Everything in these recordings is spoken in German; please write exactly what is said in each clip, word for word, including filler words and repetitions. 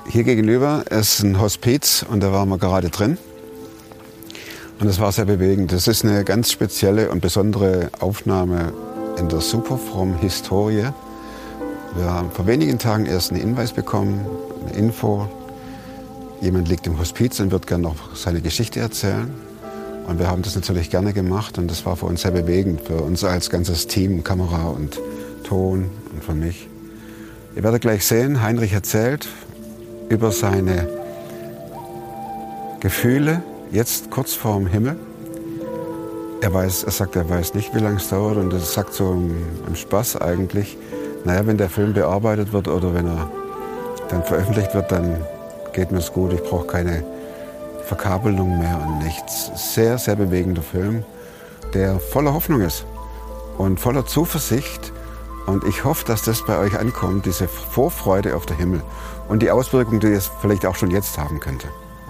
Hier gegenüber ist ein Hospiz und da waren wir gerade drin. Und das war sehr bewegend. Das ist eine ganz spezielle und besondere Aufnahme in der Superfrom-Historie. Wir haben vor wenigen Tagen erst einen Hinweis bekommen, eine Info. Jemand liegt im Hospiz und wird gerne noch seine Geschichte erzählen. Und wir haben das natürlich gerne gemacht und das war für uns sehr bewegend, für uns als ganzes Team, Kamera und Ton und für mich. Ihr werdet gleich sehen, Heinrich erzählt über seine Gefühle, jetzt kurz vorm Himmel. Er weiß, er sagt, er weiß nicht, wie lange es dauert und das sagt so im, im Spaß eigentlich. Naja, wenn der Film bearbeitet wird oder wenn er dann veröffentlicht wird, dann geht mir es gut. Ich brauche keine Verkabelung mehr und nichts. Sehr, sehr bewegender Film, der voller Hoffnung ist und voller Zuversicht. Und ich hoffe, dass das bei euch ankommt, diese Vorfreude auf den Himmel und die Auswirkungen, die es vielleicht auch schon jetzt haben könnte.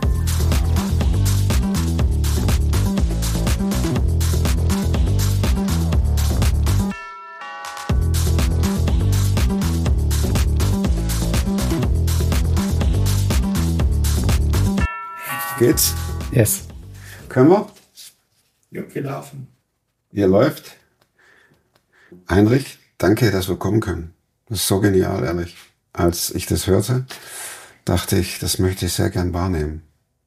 Geht's? Yes. Können wir? Ja, wir laufen. Ihr läuft. Heinrich, danke, dass wir kommen können. Das ist so genial, ehrlich. Als ich das hörte, dachte ich, das möchte ich sehr gern wahrnehmen.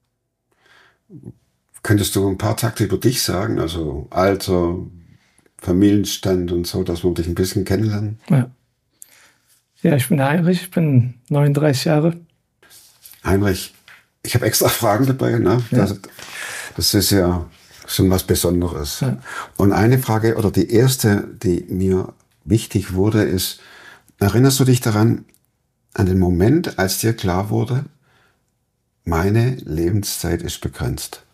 Könntest du ein paar Takte über dich sagen? Also Alter, Familienstand und so, dass wir dich ein bisschen kennenlernen? Ja, ja, ich bin Heinrich, ich bin neununddreißig Jahre. Heinrich, ich habe extra Fragen dabei. Ne? Ja. Das, das ist ja schon was Besonderes. Ja. Und eine Frage, oder die erste, die mir wichtig wurde, ist, erinnerst du dich daran, an den Moment, als dir klar wurde, meine Lebenszeit ist begrenzt?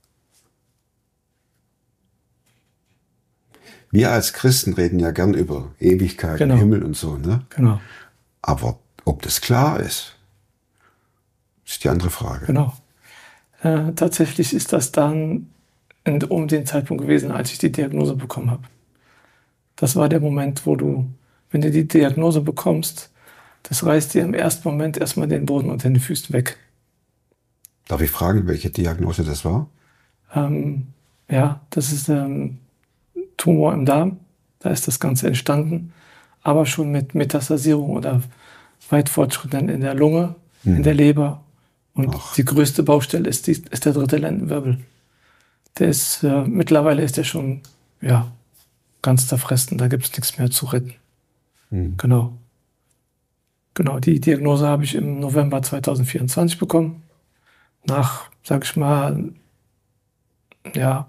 Wir als Christen reden ja gern über Ewigkeit, Genau. Himmel und so. Ne? Genau. Aber ob das klar ist, ist die andere Frage. Genau. Äh, tatsächlich ist das dann in, um den Zeitpunkt gewesen, als ich die Diagnose bekommen habe. Das war der Moment, wo du, wenn du die Diagnose bekommst, das reißt dir im ersten Moment erstmal den Boden unter den Füßen weg. Darf ich fragen, welche Diagnose das war? Ähm, ja, das ist ähm, Tumor im Darm. Da ist das Ganze entstanden. Aber schon mit Metastasierung oder weit fortschrittend in der Lunge, hm. in der Leber. Und Ach. die größte Baustelle ist, die, ist der dritte Lendenwirbel. Der ist, äh, mittlerweile ist der schon, ja, ganz zerfressen. Da gibt es nichts mehr zu retten. Hm. Genau. Genau, die Diagnose habe ich im November zweitausendvierundzwanzig bekommen. Nach, sag ich mal, ja,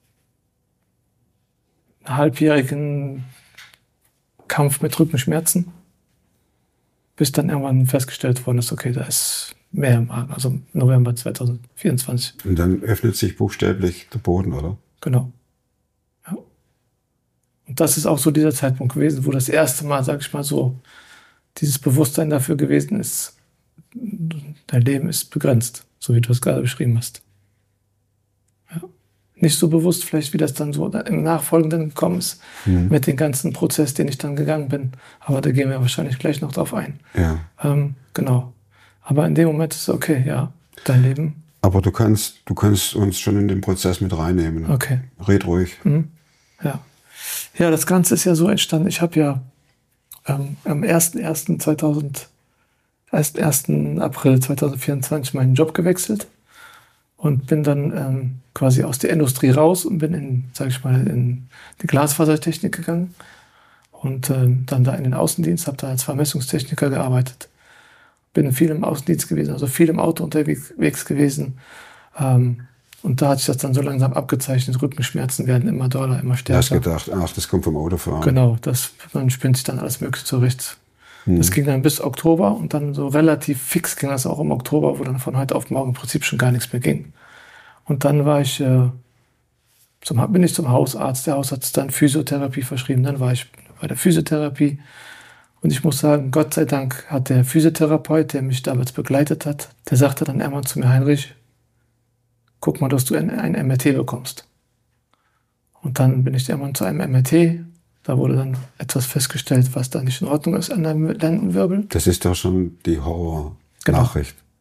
einem halbjährigen Kampf mit Rückenschmerzen. Bis dann irgendwann festgestellt worden ist, okay, da ist mehr im Argen. Also November zweitausendvierundzwanzig. Und dann öffnet sich buchstäblich der Boden, oder? Genau. Ja. Und das ist auch so dieser Zeitpunkt gewesen, wo das erste Mal, sag ich mal so, dieses Bewusstsein dafür gewesen ist, dein Leben ist begrenzt, so wie du es gerade beschrieben hast. Ja. Nicht so bewusst vielleicht, wie das dann so im Nachfolgenden gekommen ist, mhm. mit dem ganzen Prozess, den ich dann gegangen bin. Aber da gehen wir wahrscheinlich gleich noch drauf ein. Ja. Ähm, genau. Aber in dem Moment ist es okay, ja, dein Leben. Aber du kannst, du kannst uns schon in den Prozess mit reinnehmen. Okay. Red ruhig. Mhm. Ja. Ja, das Ganze ist ja so entstanden. Ich habe ja ähm, am ersten ersten April zweitausendvierundzwanzig meinen Job gewechselt und bin dann ähm, quasi aus der Industrie raus und bin in, sag ich mal, in die Glasfasertechnik gegangen und ähm, dann da in den Außendienst, habe da als Vermessungstechniker gearbeitet. Bin viel im Außendienst gewesen, also viel im Auto unterwegs gewesen. Ähm, und da hat sich das dann so langsam abgezeichnet. Rückenschmerzen werden immer doller, immer stärker. Du hast gedacht, ach, das kommt vom Autofahren. Genau, das, man spinnt sich dann alles Mögliche zurecht. Hm. Das ging dann bis Oktober und dann so relativ fix ging das auch im Oktober, wo dann von heute auf morgen im Prinzip schon gar nichts mehr ging. Und dann war ich, äh, zum, bin ich zum Hausarzt. Der Hausarzt hat dann Physiotherapie verschrieben. Dann war ich bei der Physiotherapie. Und ich muss sagen, Gott sei Dank hat der Physiotherapeut, der mich damals begleitet hat, der sagte dann einmal zu mir, Heinrich, guck mal, dass du ein, ein M R T bekommst. Und dann bin ich irgendwann zu einem M R T. Da wurde dann etwas festgestellt, was da nicht in Ordnung ist an deinem Lendenwirbel. Das ist doch schon die Horror-Nachricht.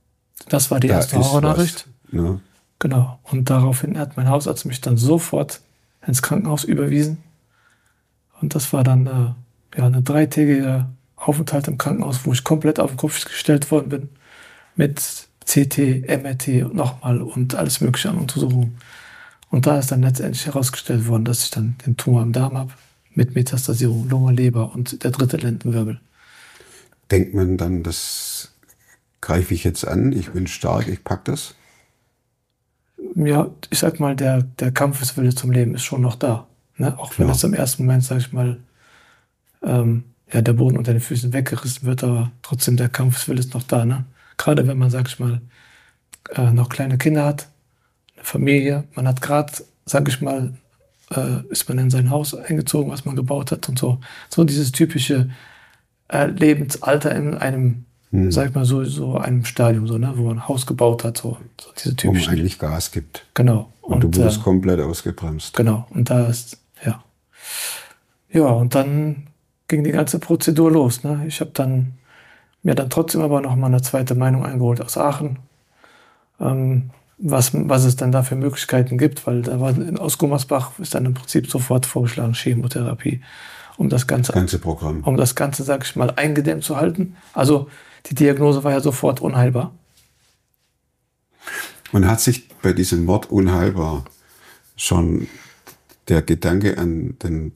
das war die Da erste ist Horrornachricht. was, ne? Genau. Und daraufhin hat mein Hausarzt mich dann sofort ins Krankenhaus überwiesen. Und das war dann äh, ja, eine dreitägige Aufenthalt im Krankenhaus, wo ich komplett auf den Kopf gestellt worden bin. Mit C T, M R T und nochmal und alles mögliche an Untersuchungen. Und da ist dann letztendlich herausgestellt worden, dass ich dann den Tumor im Darm habe. Mit Metastasierung, Lunge, Leber und der dritte Lendenwirbel. Denkt man dann, das greife ich jetzt an, ich bin stark, ich pack das? Ja, ich sag mal, der, der Kampfeswille zum Leben ist schon noch da. Ne? Auch wenn Ja. es im ersten Moment, sag ich mal, ähm, ja, der Boden unter den Füßen weggerissen wird, aber trotzdem der Kampfeswille ist noch da. Ne? Gerade wenn man, sag ich mal, äh, noch kleine Kinder hat, eine Familie, man hat gerade, sag ich mal, äh, ist man in sein Haus eingezogen, was man gebaut hat und so. So dieses typische äh, Lebensalter in einem, hm. sag ich mal, so, so einem Stadium, so, ne? Wo man ein Haus gebaut hat, so, so diese typischen. Wo man eigentlich Gas gibt. Genau. Und, und du wurdest äh, komplett ausgebremst. Genau. Und da ist, ja. Ja, und dann ging die ganze Prozedur los. Ne? Ich habe dann mir dann trotzdem aber noch mal eine zweite Meinung eingeholt aus Aachen, ähm, was, was es dann da für Möglichkeiten gibt, weil da war in, aus Gummersbach ist dann im Prinzip sofort vorgeschlagen Chemotherapie, um das Ganze, das ganze Programm, um das Ganze, sag ich mal, eingedämmt zu halten. Also die Diagnose war ja sofort unheilbar. Und hat sich bei diesem Wort unheilbar schon der Gedanke an den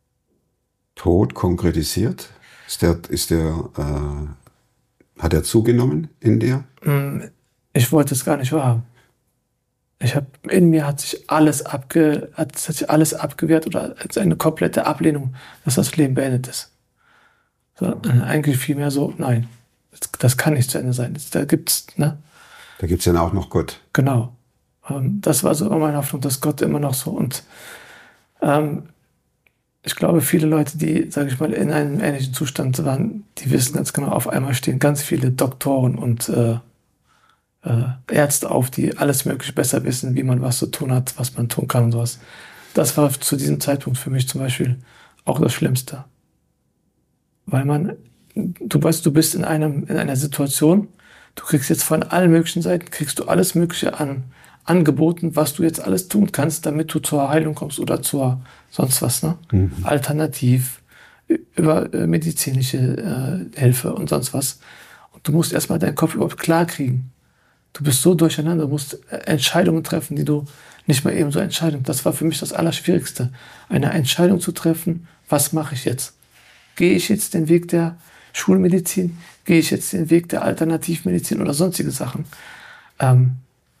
Tod konkretisiert? Ist der, ist der, äh, hat er zugenommen in dir? Ich wollte es gar nicht wahrhaben. Ich habe in mir hat sich alles abge, hat, hat sich alles abgewehrt oder eine komplette Ablehnung, dass das Leben beendet ist. So, eigentlich vielmehr so, nein, das, das kann nicht zu Ende sein. Das, da gibt's, ne? Da gibt's ja auch noch Gott. Genau. Ähm, das war so immer meine Hoffnung, dass Gott immer noch so und ähm, ich glaube, viele Leute, die, sage ich mal, in einem ähnlichen Zustand waren, die wissen ganz genau, auf einmal stehen ganz viele Doktoren und äh, äh, Ärzte auf, die alles Mögliche besser wissen, wie man was zu tun hat, was man tun kann und sowas. Das war zu diesem Zeitpunkt für mich zum Beispiel auch das Schlimmste. Weil man, du weißt, du bist in einem, in einer Situation, du kriegst jetzt von allen möglichen Seiten, kriegst du alles Mögliche an Angeboten, was du jetzt alles tun kannst, damit du zur Heilung kommst oder zur sonst was, ne? Mhm. Alternativ, über äh, medizinische äh, Hilfe und sonst was. Und du musst erstmal deinen Kopf überhaupt klar kriegen. Du bist so durcheinander, du musst äh, Entscheidungen treffen, die du nicht mal eben so entscheiden. Das war für mich das Allerschwierigste, eine Entscheidung zu treffen, was mache ich jetzt? Gehe ich jetzt den Weg der Schulmedizin? Gehe ich jetzt den Weg der Alternativmedizin oder sonstige Sachen? Ähm,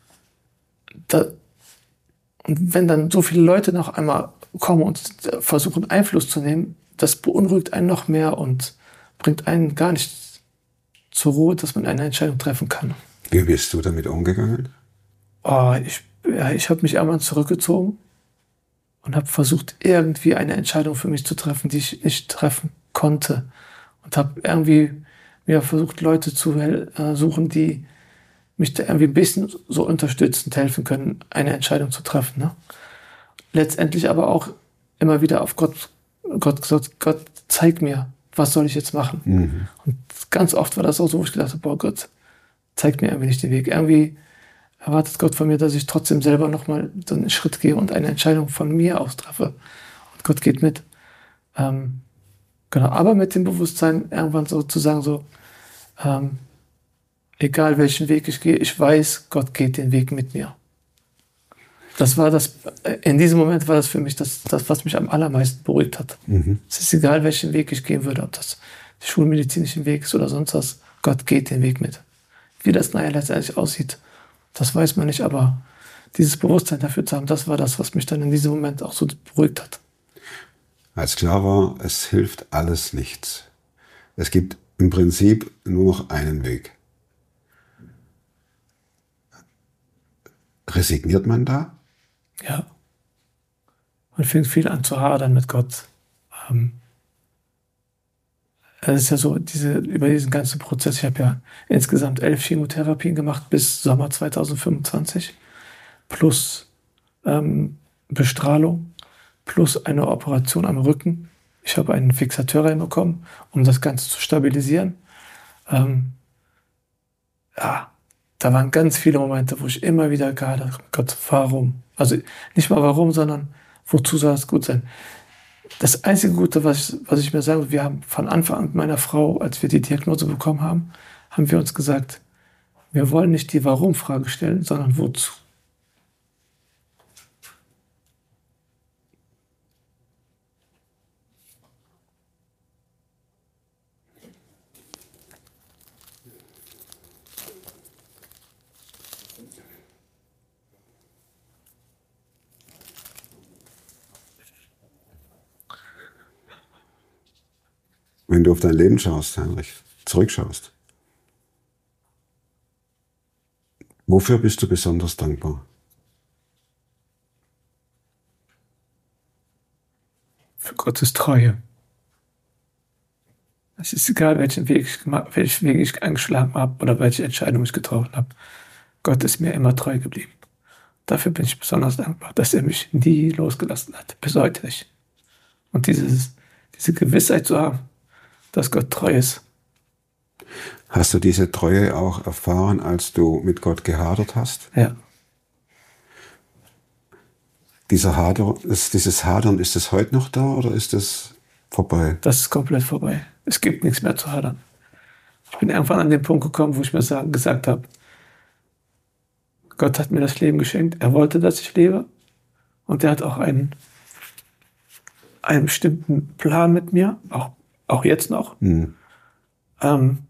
da, und wenn dann so viele Leute noch einmal kommen und versuchen Einfluss zu nehmen, das beunruhigt einen noch mehr und bringt einen gar nicht zur Ruhe, dass man eine Entscheidung treffen kann. Wie bist du damit umgegangen? Oh, ich ja, ich habe mich einmal zurückgezogen und habe versucht, irgendwie eine Entscheidung für mich zu treffen, die ich nicht treffen konnte. Und habe irgendwie mir versucht, Leute zu äh, suchen, die mich da irgendwie ein bisschen so unterstützend helfen können, eine Entscheidung zu treffen. Ne? Letztendlich aber auch immer wieder auf Gott, Gott gesagt, Gott, zeig mir, was soll ich jetzt machen? Mhm. Und ganz oft war das auch so, wo ich gedacht habe, boah Gott, zeig mir irgendwie nicht den Weg. Irgendwie erwartet Gott von mir, dass ich trotzdem selber nochmal so einen Schritt gehe und eine Entscheidung von mir aus treffe. Und Gott geht mit. Ähm, genau, aber mit dem Bewusstsein, irgendwann so zu sagen, so, ähm, egal welchen Weg ich gehe, ich weiß, Gott geht den Weg mit mir. Das war das, in diesem Moment war das für mich das, das was mich am allermeisten beruhigt hat. Mhm. Es ist egal, welchen Weg ich gehen würde, ob das der schulmedizinische Weg ist oder sonst was, Gott geht den Weg mit. Wie das nachher letztendlich aussieht, das weiß man nicht, aber dieses Bewusstsein dafür zu haben, das war das, was mich dann in diesem Moment auch so beruhigt hat. Als klar war, es hilft alles nichts. Es gibt im Prinzip nur noch einen Weg. Resigniert man da? Ja. Man fängt viel an zu hadern mit Gott. Ähm, es ist ja so, diese, über diesen ganzen Prozess, ich habe ja insgesamt elf Chemotherapien gemacht bis Sommer zweitausendfünfundzwanzig, plus ähm, Bestrahlung, plus eine Operation am Rücken. Ich habe einen Fixateur reinbekommen, um das Ganze zu stabilisieren. Ähm, ja, da waren ganz viele Momente, wo ich immer wieder gehadert habe, Gott, warum? Also nicht mal warum, sondern wozu soll es gut sein? Das einzige Gute, was ich, was ich mir sage, wir haben von Anfang an mit meiner Frau, als wir die Diagnose bekommen haben, haben wir uns gesagt, wir wollen nicht die Warum-Frage stellen, sondern wozu. Wenn du auf dein Leben schaust, Heinrich, zurückschaust, wofür bist du besonders dankbar? Für Gottes Treue. Es ist egal, welchen Weg ich, gemacht, welchen Weg ich eingeschlagen habe oder welche Entscheidung ich getroffen habe. Gott ist mir immer treu geblieben. Dafür bin ich besonders dankbar, dass er mich nie losgelassen hat, bis heute nicht. Und dieses, diese Gewissheit zu haben, dass Gott treu ist. Hast du diese Treue auch erfahren, als du mit Gott gehadert hast? Ja. Dieser Hader, ist, dieses Hadern, ist es heute noch da oder ist es vorbei? Das ist komplett vorbei. Es gibt nichts mehr zu hadern. Ich bin irgendwann an den Punkt gekommen, wo ich mir sagen, gesagt habe, Gott hat mir das Leben geschenkt. Er wollte, dass ich lebe. Und er hat auch einen, einen bestimmten Plan mit mir, auch, auch jetzt noch. Hm. Ähm,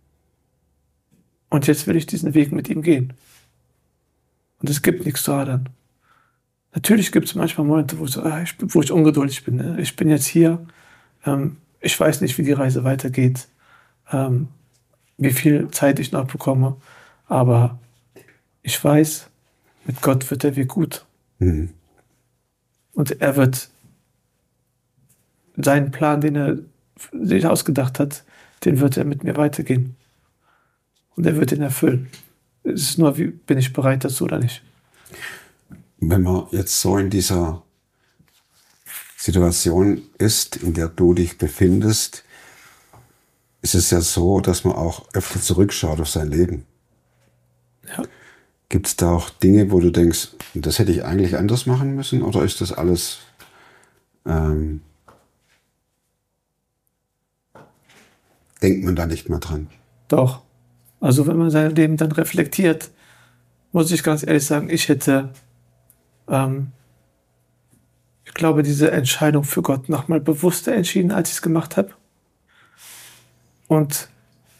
und jetzt will ich diesen Weg mit ihm gehen. Und es gibt nichts zu hadern. Natürlich gibt es manchmal Momente, wo ich, so, ah, ich, wo ich ungeduldig bin. Ne? Ich bin jetzt hier. Ähm, ich weiß nicht, wie die Reise weitergeht. Ähm, wie viel Zeit ich noch bekomme. Aber ich weiß, mit Gott wird der Weg gut. Mhm. Und er wird seinen Plan, den er sich ausgedacht hat, den wird er mit mir weitergehen. Und er wird ihn erfüllen. Es ist nur, wie bin ich bereit dazu oder nicht. Wenn man jetzt so in dieser Situation ist, in der du dich befindest, ist es ja so, dass man auch öfter zurückschaut auf sein Leben. Ja. Gibt es da auch Dinge, wo du denkst, das hätte ich eigentlich anders machen müssen? Oder ist das alles ähm, denkt man da nicht mehr dran? Doch. Also wenn man sein Leben dann reflektiert, muss ich ganz ehrlich sagen, ich hätte, ähm, ich glaube, diese Entscheidung für Gott nochmal bewusster entschieden, als ich es gemacht habe. Und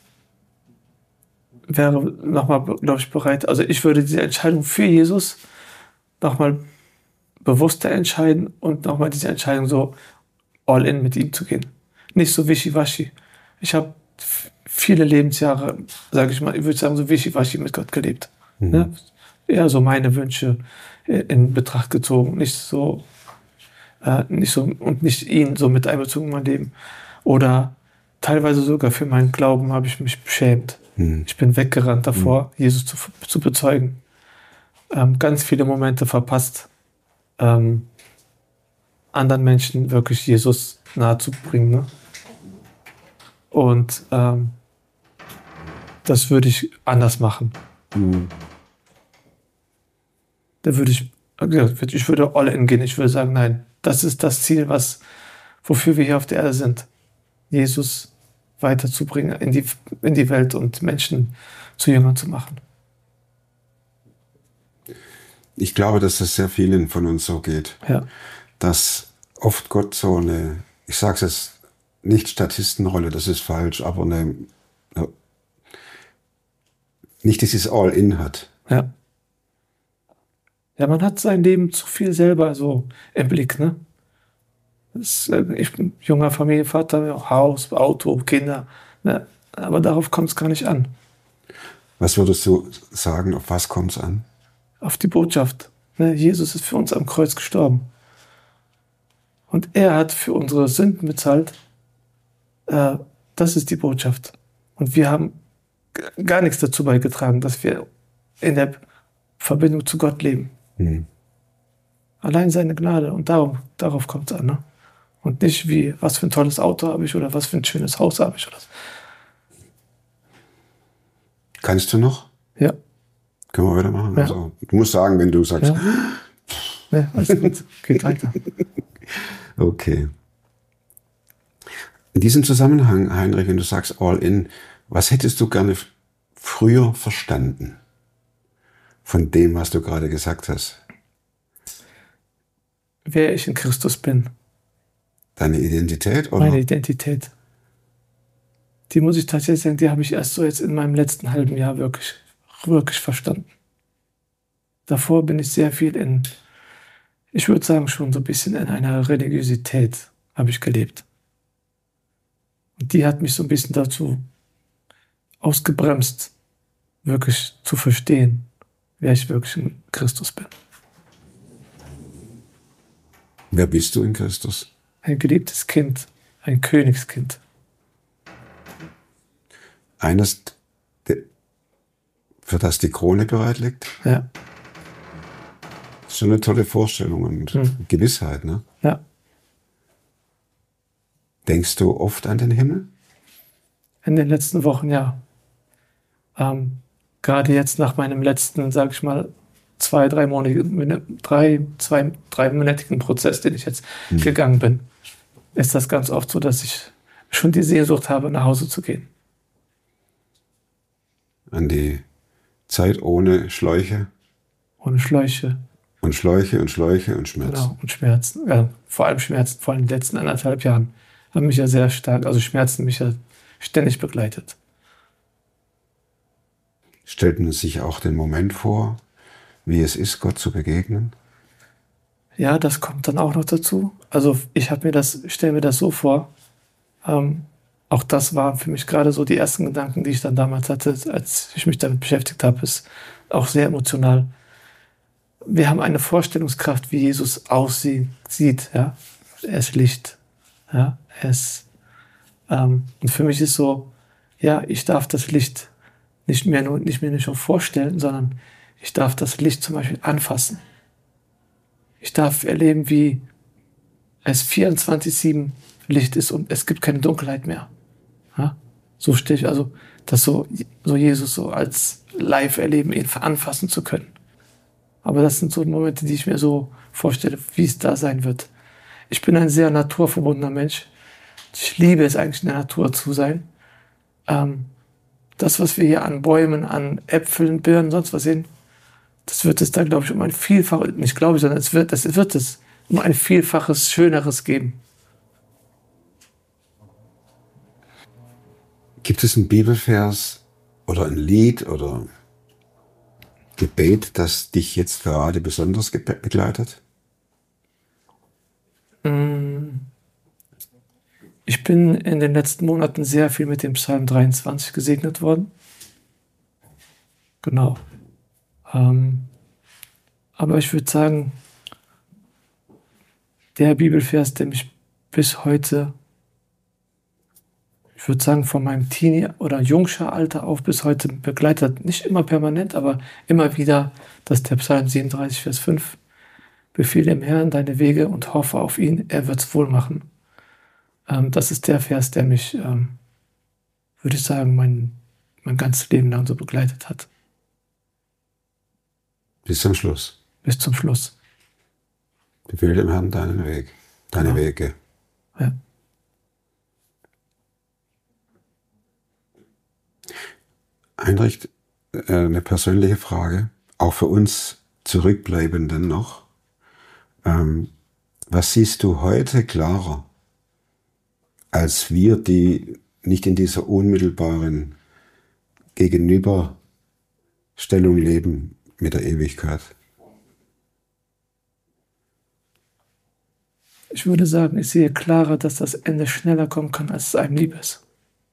wäre nochmal, glaube ich, bereit, also ich würde diese Entscheidung für Jesus nochmal bewusster entscheiden und nochmal diese Entscheidung so all in mit ihm zu gehen. Nicht so wischiwaschi. Ich habe viele Lebensjahre, sage ich mal, ich würde sagen, so wischiwaschi mit Gott gelebt. Mhm. Ne? Eher so meine Wünsche in Betracht gezogen, nicht so, äh, nicht so und nicht ihn so mit einbezogen in mein Leben. Oder teilweise sogar für meinen Glauben habe ich mich beschämt. Mhm. Ich bin weggerannt davor, mhm. Jesus zu, zu bezeugen. Ähm, ganz viele Momente verpasst, ähm, anderen Menschen wirklich Jesus nahe zu bringen. Ne? Und ähm, das würde ich anders machen. Mhm. Da würde ich, ich würde all in gehen. Ich würde sagen, nein, das ist das Ziel, was, wofür wir hier auf der Erde sind. Jesus weiterzubringen in die, in die Welt und Menschen zu Jüngern zu machen. Ich glaube, dass es sehr vielen von uns so geht. Ja. Dass oft Gott so eine, ich sage es jetzt, nicht Statistenrolle, das ist falsch, aber eine, nicht dieses All-In hat. Ja. Ja, man hat sein Leben zu viel selber so im Blick, ne? Das, ich bin junger Familienvater, Haus, Auto, Kinder, ne? Aber darauf kommt es gar nicht an. Was würdest du sagen, auf was kommt es an? Auf die Botschaft. Ne? Jesus ist für uns am Kreuz gestorben. Und er hat für unsere Sünden bezahlt. Äh, das ist die Botschaft. Und wir haben g- gar nichts dazu beigetragen, dass wir in der Verbindung zu Gott leben. Hm. Allein seine Gnade. Und darum, darauf kommt es an. Ne? Und nicht wie, was für ein tolles Auto habe ich oder was für ein schönes Haus habe ich. Oder so. Kannst du noch? Ja. Können wir weitermachen? Ja. Also, du musst sagen, wenn du sagst. Ja, ja, alles gut. Geht weiter. Okay. In diesem Zusammenhang, Heinrich, wenn du sagst all in, was hättest du gerne früher verstanden von dem, was du gerade gesagt hast? Wer ich in Christus bin. Deine Identität? Oder? Meine Identität. Die muss ich tatsächlich sagen, die habe ich erst so jetzt in meinem letzten halben Jahr wirklich, wirklich verstanden. Davor bin ich sehr viel in, ich würde sagen schon so ein bisschen in einer Religiosität habe ich gelebt. Und die hat mich so ein bisschen dazu ausgebremst, wirklich zu verstehen, wer ich wirklich in Christus bin. Wer bist du in Christus? Ein geliebtes Kind, ein Königskind. Eines, für das die Krone bereit liegt? Ja. Das ist schon eine tolle Vorstellung und hm. Gewissheit, ne? Ja. Denkst du oft an den Himmel? In den letzten Wochen, ja. Ähm, gerade jetzt nach meinem letzten, sag ich mal, zwei, drei monatigen, drei, zwei, dreimonatigen Prozess, den ich jetzt hm. gegangen bin, ist das ganz oft so, dass ich schon die Sehnsucht habe, nach Hause zu gehen. An die Zeit ohne Schläuche? Ohne Schläuche. Und Schläuche und Schläuche und Schmerzen. Genau, und Schmerzen. Ja, vor allem Schmerzen, vor allem in den letzten anderthalb Jahren haben mich ja sehr stark, also Schmerzen mich ja ständig begleitet. Stellt man sich auch den Moment vor, wie es ist, Gott zu begegnen? Ja, das kommt dann auch noch dazu. Also ich habe mir das, stelle mir das so vor, ähm, auch das waren für mich gerade so die ersten Gedanken, die ich dann damals hatte, als ich mich damit beschäftigt habe, ist auch sehr emotional. Wir haben eine Vorstellungskraft, wie Jesus aussieht. Ja? Er ist Licht. Ja? Er ist, ähm, und für mich ist so, ja, ich darf das Licht nicht mehr nur, nicht mehr nur vorstellen, sondern ich darf das Licht zum Beispiel anfassen. Ich darf erleben, wie es vierundzwanzig sieben Licht ist und es gibt keine Dunkelheit mehr. Ja? So stehe ich, also das so, so Jesus so als live erleben, ihn anfassen zu können. Aber das sind so Momente, die ich mir so vorstelle, wie es da sein wird. Ich bin ein sehr naturverbundener Mensch. Ich liebe es eigentlich, in der Natur zu sein. Ähm, das, was wir hier an Bäumen, an Äpfeln, Birnen, sonst was sehen, das wird es da, glaube ich, um ein Vielfaches, nicht glaube ich, sondern es wird, es wird es um ein Vielfaches Schöneres geben. Gibt es einen Bibelvers oder ein Lied oder Gebet, das dich jetzt gerade besonders begleitet? Ich bin in den letzten Monaten sehr viel mit dem Psalm dreiundzwanzig gesegnet worden. Genau. Ähm, aber ich würde sagen, der Bibelvers, der mich bis heute, ich würde sagen, von meinem Teenie- oder Jungscher-Alter auf bis heute begleitet, nicht immer permanent, aber immer wieder, das ist der Psalm siebenunddreißig, Vers fünf. Befehle dem Herrn deine Wege und hoffe auf ihn, er wird's wohl machen. Ähm, das ist der Vers, der mich, ähm, würde ich sagen, mein, mein ganzes Leben lang so begleitet hat. Bis zum Schluss. Bis zum Schluss. Befehle dem Herrn deinen Weg, deine genau. Wege. Ja. Heinrich, eine persönliche Frage, auch für uns Zurückbleibenden noch. Ähm, was siehst du heute klarer, als wir, die nicht in dieser unmittelbaren Gegenüberstellung leben mit der Ewigkeit? Ich würde sagen, ich sehe klarer, dass das Ende schneller kommen kann, als es einem lieb ist.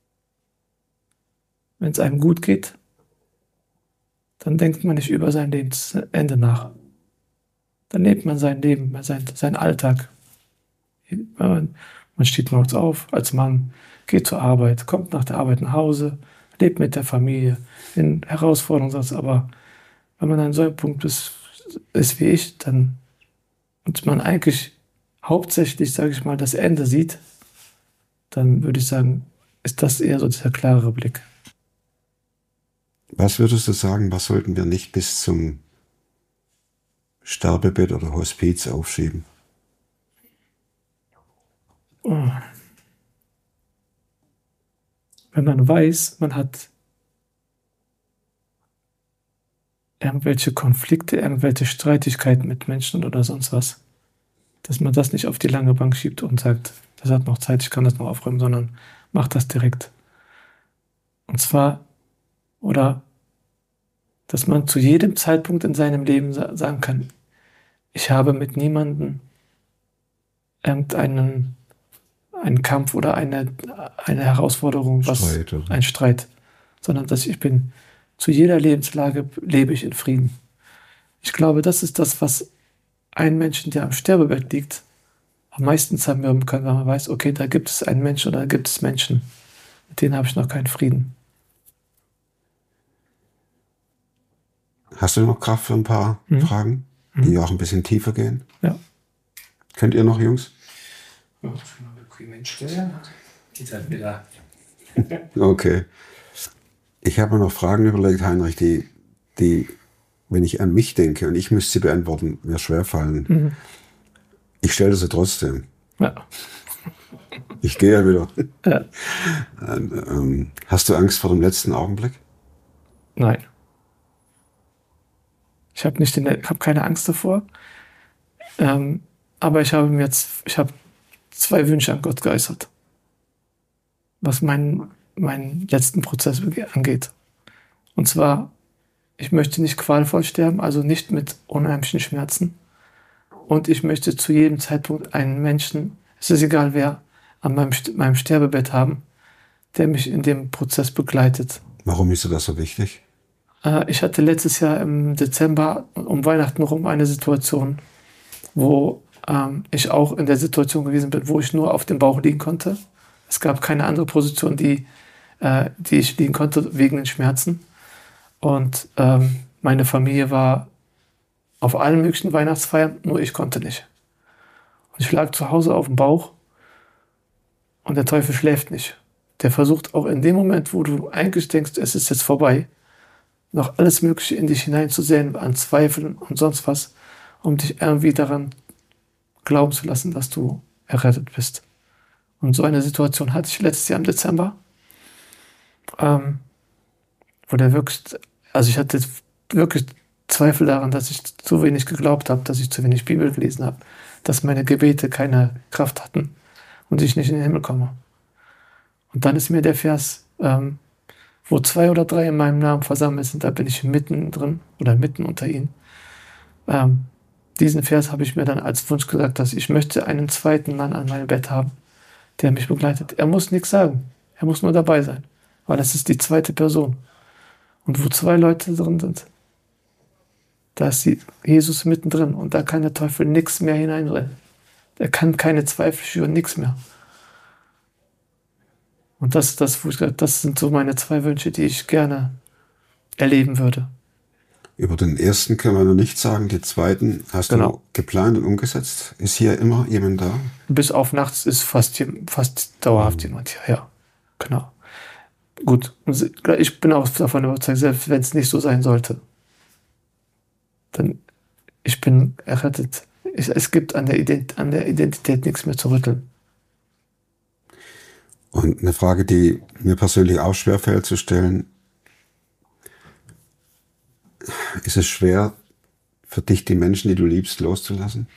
Wenn es einem gut geht, dann denkt man nicht über sein Lebensende nach. Dann lebt man sein Leben, sein, seinen Alltag. Man, man steht morgens auf als Mann, geht zur Arbeit, kommt nach der Arbeit nach Hause, lebt mit der Familie in Herausforderungen. Aber wenn man an so einem Punkt ist, ist wie ich, dann und man eigentlich hauptsächlich, sage ich mal, das Ende sieht, dann würde ich sagen, ist das eher so dieser klarere Blick. Was würdest du sagen, was sollten wir nicht bis zum Sterbebett oder Hospiz aufschieben? Oh. Wenn man weiß, man hat irgendwelche Konflikte, irgendwelche Streitigkeiten mit Menschen oder sonst was, dass man das nicht auf die lange Bank schiebt und sagt, das hat noch Zeit, ich kann das noch aufräumen, sondern macht das direkt. Und zwar, oder dass man zu jedem Zeitpunkt in seinem Leben sa- sagen kann, ich habe mit niemandem irgendeinen einen Kampf oder eine, eine Herausforderung, was, Streit, oder? ein Streit, sondern dass ich bin, zu jeder Lebenslage lebe ich in Frieden. Ich glaube, das ist das, was ein Menschen, der am Sterbebett liegt, am meisten zermürben kann, wenn man weiß, okay, da gibt es einen Menschen oder da gibt es Menschen, mit denen habe ich noch keinen Frieden. Hast du noch Kraft für ein paar Mhm. Fragen, die auch ein bisschen tiefer gehen? Ja. Könnt ihr noch, Jungs? Ja, stellen. Geht halt wieder. Okay. Ich habe mir noch Fragen überlegt, Heinrich, die, die, wenn ich an mich denke und ich müsste sie beantworten, mir schwerfallen. Mhm. Ich stelle sie trotzdem. Ja. Ich gehe ja wieder. Ja. ähm, hast du Angst vor dem letzten Augenblick? Nein. Ich habe nicht, den, habe keine Angst davor. Ähm, aber ich habe mir jetzt, ich habe zwei Wünsche an Gott geäußert, was meinen meinen letzten Prozess angeht. Und zwar, ich möchte nicht qualvoll sterben, also nicht mit unheimlichen Schmerzen. Und ich möchte zu jedem Zeitpunkt einen Menschen, es ist egal wer, an meinem, meinem Sterbebett haben, der mich in dem Prozess begleitet. Warum ist dir das so wichtig? Äh, ich hatte letztes Jahr im Dezember um Weihnachten rum eine Situation, wo ähm, ich auch in der Situation gewesen bin, wo ich nur auf dem Bauch liegen konnte. Es gab keine andere Position, die, äh, die ich liegen konnte wegen den Schmerzen. Und ähm, meine Familie war auf allen möglichen Weihnachtsfeiern, nur ich konnte nicht. Und ich lag zu Hause auf dem Bauch und der Teufel schläft nicht. Der versucht auch in dem Moment, wo du eigentlich denkst, es ist jetzt vorbei, noch alles Mögliche in dich hineinzusehen, an Zweifeln und sonst was, um dich irgendwie daran glauben zu lassen, dass du errettet bist. Und so eine Situation hatte ich letztes Jahr im Dezember, ähm, wo der wirklich, also ich hatte wirklich Zweifel daran, dass ich zu wenig geglaubt habe, dass ich zu wenig Bibel gelesen habe, dass meine Gebete keine Kraft hatten und ich nicht in den Himmel komme. Und dann ist mir der Vers, ähm, wo zwei oder drei in meinem Namen versammelt sind, da bin ich mitten drin oder mitten unter ihnen. Ähm, diesen Vers habe ich mir dann als Wunsch gesagt, dass ich möchte einen zweiten Mann an meinem Bett haben, der mich begleitet. Er muss nichts sagen, er muss nur dabei sein, weil es ist die zweite Person. Und wo zwei Leute drin sind, da ist Jesus mittendrin und da kann der Teufel nichts mehr hineinrennen. Er kann keine Zweifel schüren, nichts mehr. Und das, das, das sind so meine zwei Wünsche, die ich gerne erleben würde. Über den ersten können wir noch nichts sagen. Den zweiten hast Genau. du geplant und umgesetzt. Ist hier immer jemand da? Bis auf nachts ist fast, fast dauerhaft mhm. jemand hier. Ja, genau. Gut, ich bin auch davon überzeugt, selbst wenn es nicht so sein sollte, dann ich bin errettet. Ich, es gibt an der, Ident, an der Identität nichts mehr zu rütteln. Und eine Frage, die mir persönlich auch schwerfällt zu stellen. Ist es schwer für dich, die Menschen, die du liebst, loszulassen?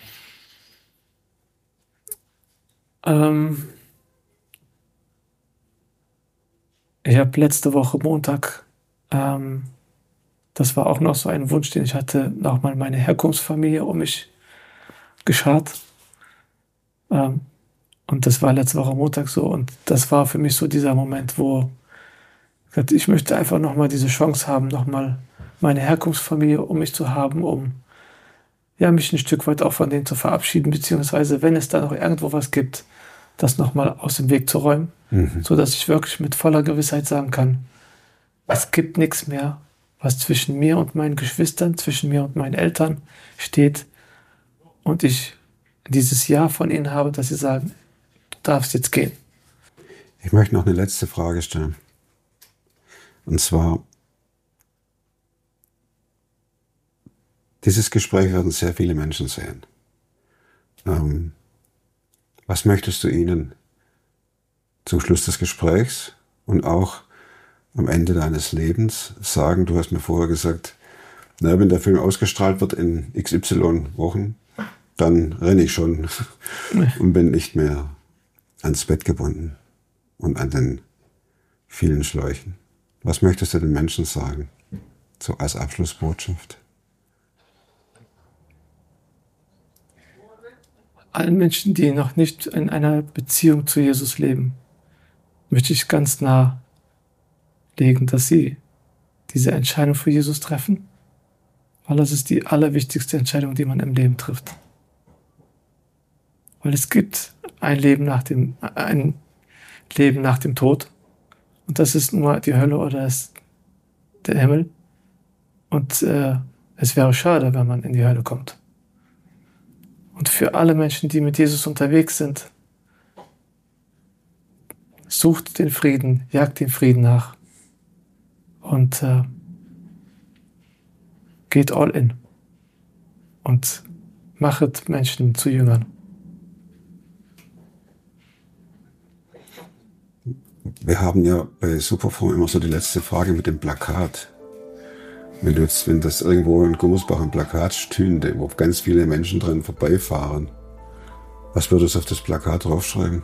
Ähm, ich habe letzte Woche Montag, ähm, das war auch noch so ein Wunsch, den ich hatte, nochmal meine Herkunftsfamilie um mich geschart. Ähm, und das war letzte Woche Montag so. Und das war für mich so dieser Moment, wo ich möchte einfach nochmal diese Chance haben, nochmal meine Herkunftsfamilie um mich zu haben, um ja, mich ein Stück weit auch von denen zu verabschieden, beziehungsweise wenn es da noch irgendwo was gibt, das nochmal aus dem Weg zu räumen, mhm. sodass ich wirklich mit voller Gewissheit sagen kann, es gibt nichts mehr, was zwischen mir und meinen Geschwistern, zwischen mir und meinen Eltern steht und ich dieses Ja von ihnen habe, dass sie sagen, du darfst jetzt gehen. Ich möchte noch eine letzte Frage stellen. Und zwar, Dieses Gespräch werden sehr viele Menschen sehen. Ähm, was möchtest du ihnen zum Schluss des Gesprächs und auch am Ende deines Lebens sagen? Du hast mir vorher gesagt, na, wenn der Film ausgestrahlt wird in X Y Wochen, dann renne ich schon und bin nicht mehr ans Bett gebunden und an den vielen Schläuchen. Was möchtest du den Menschen sagen, so als Abschlussbotschaft? Allen Menschen, die noch nicht in einer Beziehung zu Jesus leben, möchte ich ganz nah legen, dass sie diese Entscheidung für Jesus treffen, weil das ist die allerwichtigste Entscheidung, die man im Leben trifft. Weil es gibt ein Leben nach dem, ein Leben nach dem Tod. Und das ist nur die Hölle oder ist der Himmel. Und äh, es wäre schade, wenn man in die Hölle kommt. Und für alle Menschen, die mit Jesus unterwegs sind, sucht den Frieden, jagt den Frieden nach und äh, geht all in und machet Menschen zu Jüngern. Wir haben ja bei Superfrom immer so die letzte Frage mit dem Plakat. Wenn, du jetzt, wenn das irgendwo in Gummersbach ein Plakat stünde, wo ganz viele Menschen dran vorbeifahren, was würdest du auf das Plakat draufschreiben?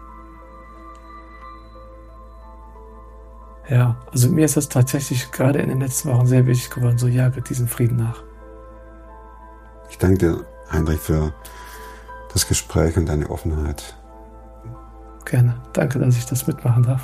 Ja, also mir ist das tatsächlich gerade in den letzten Wochen sehr wichtig geworden, so jage diesen Frieden nach. Ich danke dir, Heinrich, für das Gespräch und deine Offenheit. Gerne. Danke, dass ich das mitmachen darf.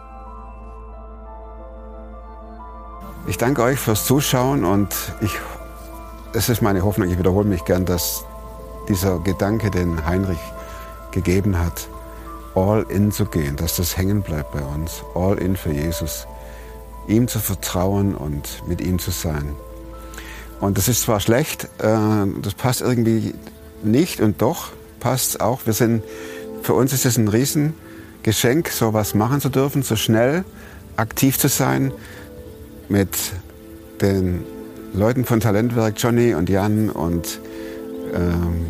Ich danke euch fürs Zuschauen und ich, es ist meine Hoffnung, ich wiederhole mich gern, dass dieser Gedanke, den Heinrich gegeben hat, all in zu gehen, dass das hängen bleibt bei uns, all in für Jesus, ihm zu vertrauen und mit ihm zu sein. Und das ist zwar schlecht, das passt irgendwie nicht und doch passt es auch. Wir sind, für uns ist es ein Riesengeschenk, so was machen zu dürfen, so schnell aktiv zu sein mit den Leuten von Talentwerk, Johnny und Jan. Und ähm,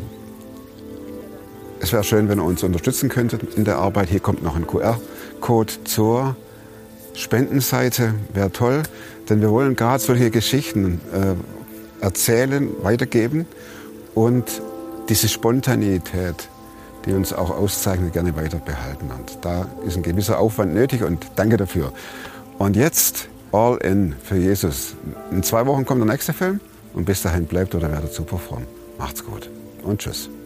es wäre schön, wenn ihr uns unterstützen könntet in der Arbeit. Hier kommt noch ein Q R-Code zur Spendenseite, wäre toll, denn wir wollen gerade solche Geschichten äh, erzählen, weitergeben und diese Spontanität, die uns auch auszeichnet, gerne weiter behalten. Und da ist ein gewisser Aufwand nötig und danke dafür. Und jetzt all in für Jesus. In zwei Wochen kommt der nächste Film und bis dahin bleibt oder werdet super fromm. Macht's gut und tschüss.